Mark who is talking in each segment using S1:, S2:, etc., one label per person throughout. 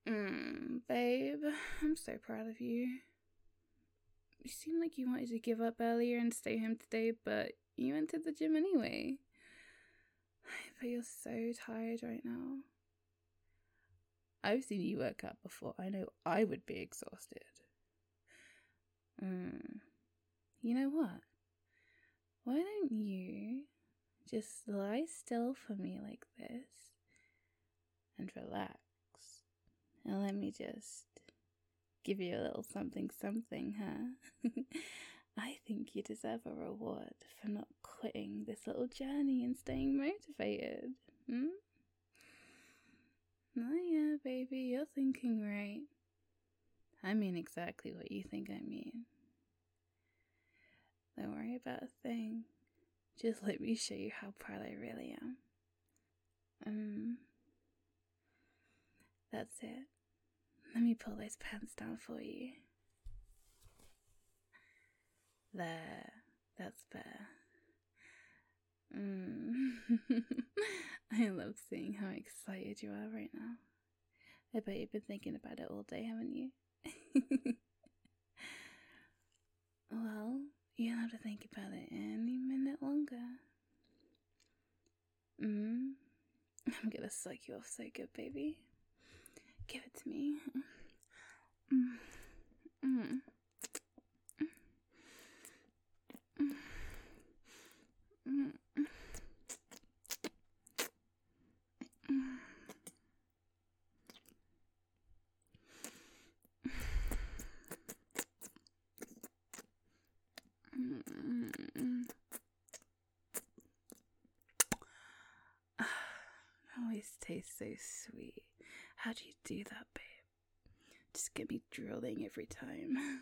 S1: Babe, I'm so proud of you. You seemed like you wanted to give up earlier and stay home today, but you went to the gym anyway. But you're so tired right now. I've seen you work out before. I know I would be exhausted. You know what? Why don't you just lie still for me like this and relax? And let me just give you a little something, huh? I think you deserve a reward for not quitting this little journey and staying motivated. Oh yeah, baby, you're thinking right. I mean exactly what you think I mean. Don't worry about a thing. Just let me show you how proud I really am. That's it. Let me pull those pants down for you. There. That's better. I love seeing how excited you are right now. I bet you've been thinking about it all day, haven't you? Well, you don't have to think about it any minute longer. I'm gonna suck you off so good, baby. Give it to me. Always tastes so sweet. How do you do that, babe? Just get me drooling every time.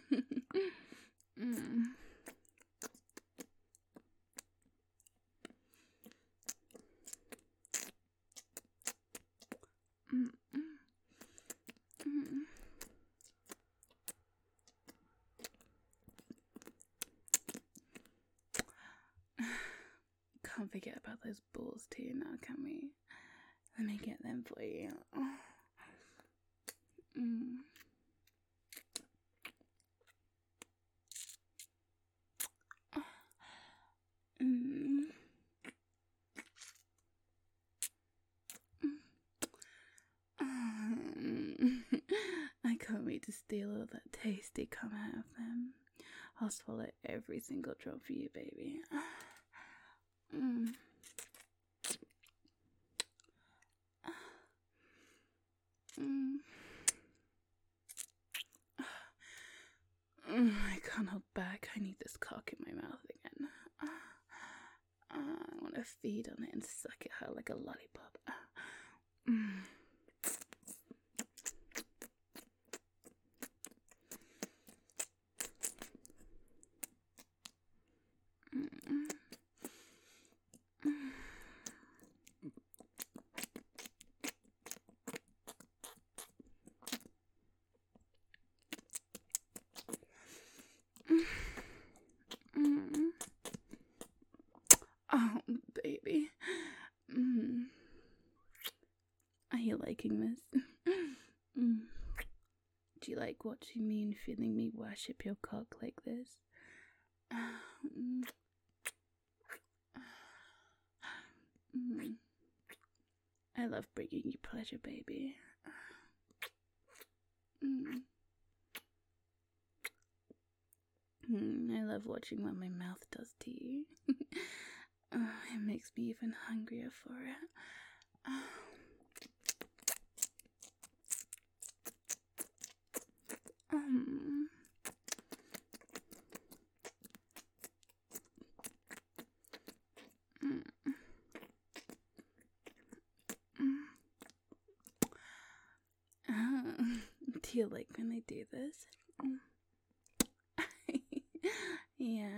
S1: Can't forget about those balls too now, can we? Let me get them for you. I can't wait to steal all that tasty come out of them. I'll swallow every single drop for you, baby. I can't hold back. I need this cock in my mouth again. I want to feed on it and suck it out like a lollipop. Oh, baby. Are you liking this? Do you like watching me and feeling me worship your cock like this? I love bringing you pleasure, baby. I love watching what my mouth does to you. It makes me even hungrier for it. Do you like when I do this? Yeah.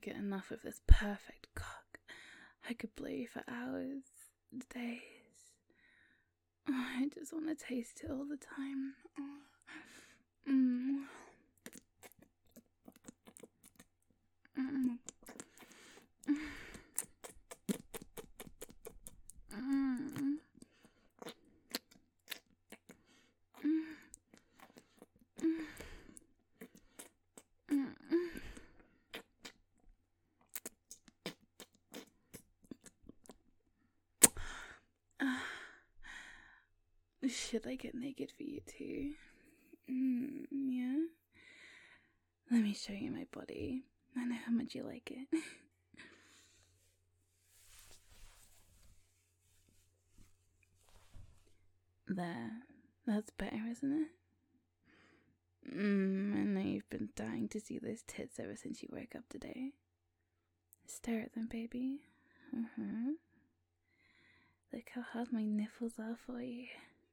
S1: get enough of this perfect cock. I could blow you for hours, days. Oh, I just want to taste it all the time. Oh. Mm. Mm. Mm. Should I get naked for you too? Yeah? Let me show you my body. I know how much you like it. There. That's better, isn't it? I know you've been dying to see those tits ever since you woke up today. Stare at them, baby. Look how hard my nipples are for you.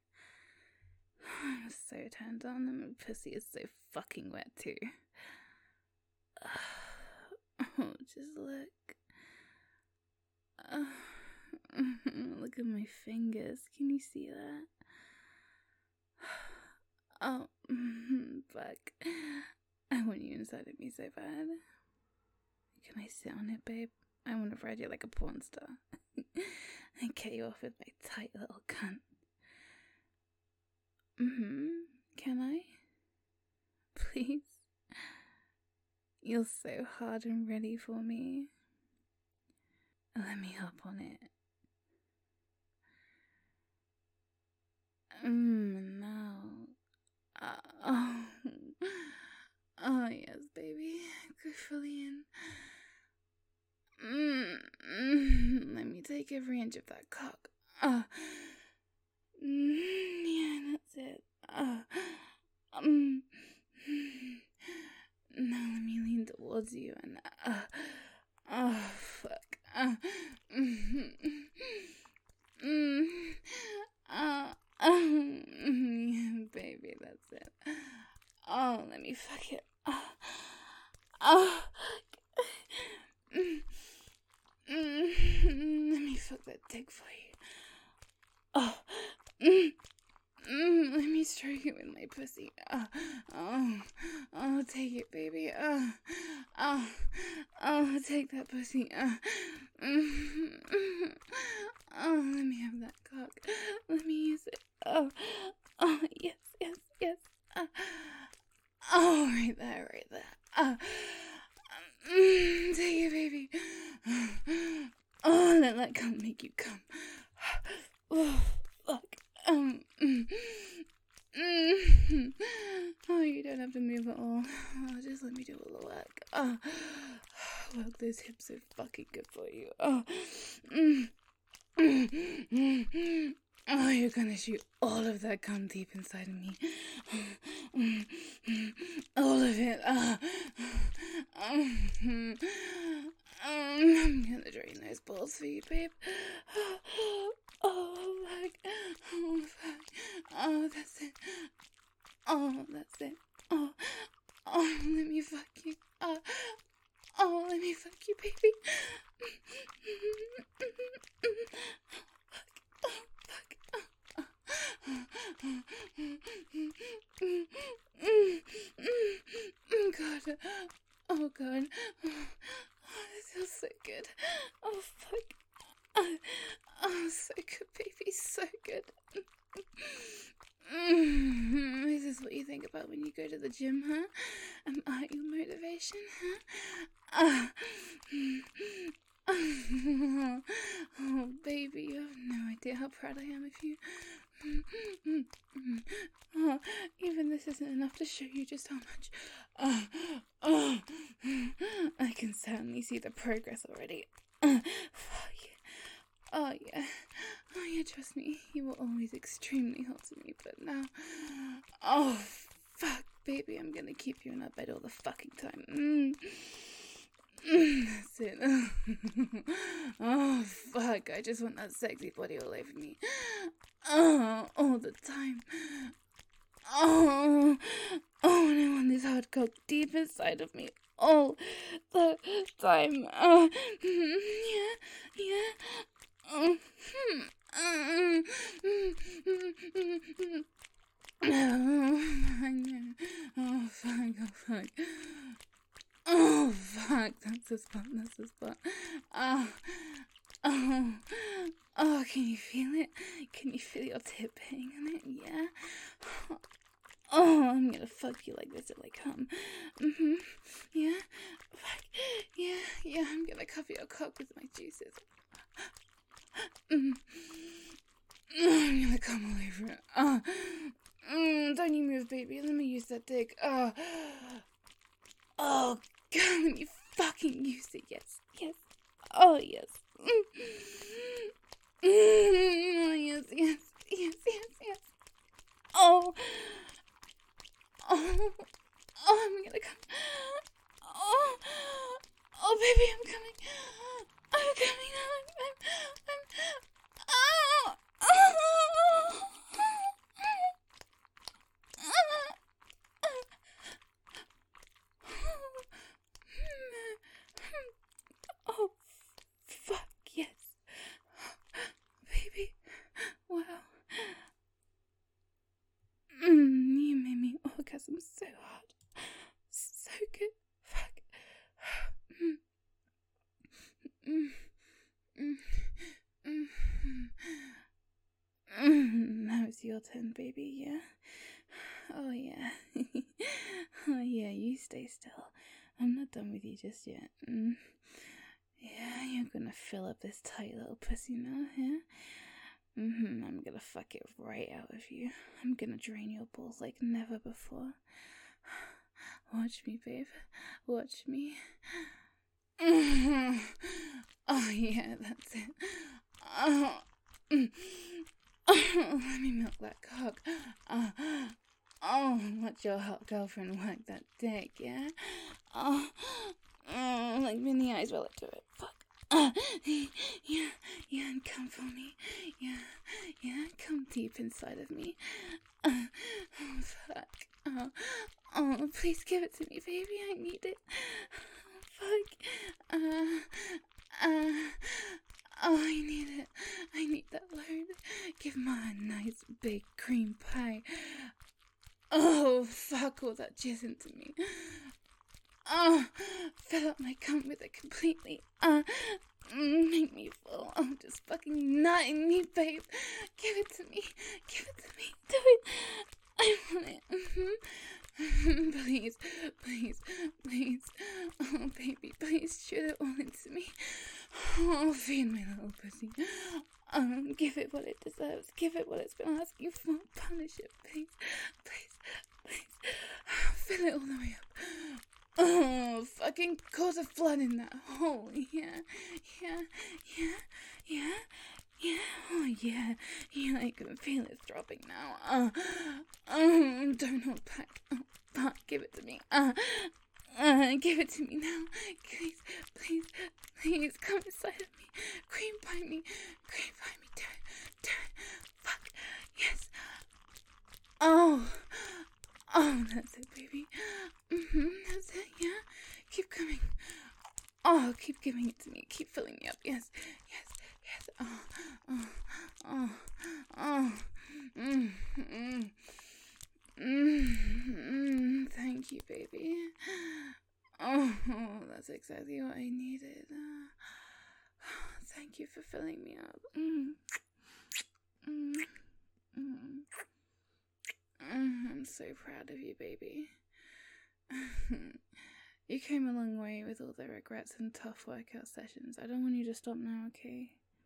S1: I'm so turned on and my pussy is so fucking wet too. Oh, just look. Look at my fingers. Can you see that? Oh, fuck. I want you inside of me so bad. Can I sit on it, babe? I want to ride you like a porn star. And get you off with my tight little cunt. Can I? Please? You're so hard and ready for me. Let me hop on it. Now. Oh, yes, baby. Go fully in. Let me take every inch of that cock. Yeah, that's it. Now let me lean towards you and fuck. Yeah, baby, that's it. Oh, let me fuck it. Let me fuck that dick for you. Let me stroke it with my pussy. Take it, baby. Take that pussy. Let me have that cock. Let me use it. Yes. Right there. Take it, baby. Let that cum make you come. Oh, fuck. Oh, you don't have to move at all. Just let me do all the work. Work those hips so fucking good for you. You're gonna shoot all of that cum deep inside of me. All of it. I'm gonna drain those balls for you, babe. Oh, fuck. That's it. That's it. Let me fuck you. Let me fuck you, baby. God. Oh, God. This feels so good. Oh, fuck. So good, baby. So good. Is this what you think about when you go to the gym, huh? Am I your motivation, huh? Oh, baby, you have no idea how proud I am of you. Even this isn't enough to show you just how much. I can certainly see the progress already. Oh yeah, trust me, you were always extremely hot to me, but now, oh, fuck, baby, I'm gonna keep you in that bed all the fucking time. That's it. Oh, fuck, I just want that sexy body all over me. All the time. And I want this hard cock deep inside of me all the time. Yeah. Oh, fuck. Oh, fuck. That's the spot. Oh, can you feel it? Can you feel your tip hitting on it? Yeah? Oh, I'm gonna fuck you like this till I come. Yeah? Fuck. Yeah, I'm gonna cover your cock with my juices. I'm gonna come all over it. Don't you move, baby. Let me use that dick. Oh, come on, you fucking use it. Yes. Oh, yes. Yes. Oh, I'm gonna come. Oh, baby, I'm coming. I'm coming. Oh, fuck, yes. Baby, wow. You made me orgasm so hard. So good. Fuck. Now it's your turn, baby, yeah? Oh, yeah. Oh, yeah, you stay still. I'm not done with you just yet. Yeah, you're gonna fill up this tight little pussy now, yeah? I'm gonna fuck it right out of you. I'm gonna drain your balls like never before. Watch me, babe. Watch me. Oh, yeah, that's it. Let me milk that cock. Let your hot girlfriend work that dick, yeah? Like mini eyes while I do it. Fuck. Yeah, and come for me. Yeah, come deep inside of me. Fuck. Oh, please give it to me, baby. I need it. Fuck. I need it. I need that load. Give my a nice big cream pie. Oh, fuck all that jizz into me. Fill up my cum with it completely. Make me full. Just fucking nut in me, babe. Give it to me. Do it. I want it. Please. Oh, baby, please shoot it all into me. Oh, feed my little pussy. Give it what it deserves. Give it what it's been asking for. Punish it, please. Fill it all the way up. Oh, fucking cause a flood in that hole. Yeah. Oh, yeah. I can feel it dropping now. Don't hold back. Fuck, give it to me. Give it to me now. Please, come inside of me. Cream pie me. Do it. Fuck, yes. Oh, that's it, baby. That's it, yeah. Keep coming. Oh, keep giving it to me. Keep filling me up. Yes. Thank you, baby. Oh, that's exactly what I needed. Thank you for filling me up. I'm so proud of you, baby. You came a long way with all the regrets and tough workout sessions. I don't want you to stop now, okay?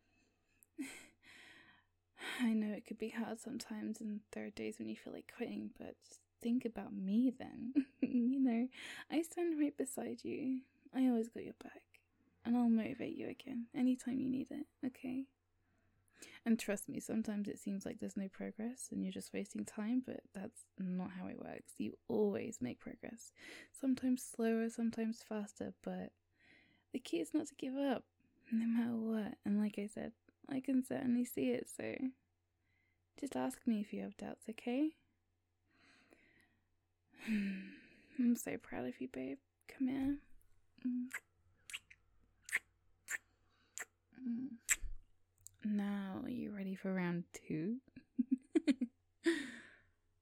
S1: I know it could be hard sometimes, and there are days when you feel like quitting, but just think about me then. I stand right beside you. I always got your back, and I'll motivate you again anytime you need it, okay? And trust me, sometimes it seems like there's no progress and you're just wasting time, but that's not how it works. You always make progress. Sometimes slower, sometimes faster, but the key is not to give up, no matter what. And like I said, I can certainly see it, so just ask me if you have doubts, okay? I'm so proud of you, babe. Come here. Now, are you ready for round 2?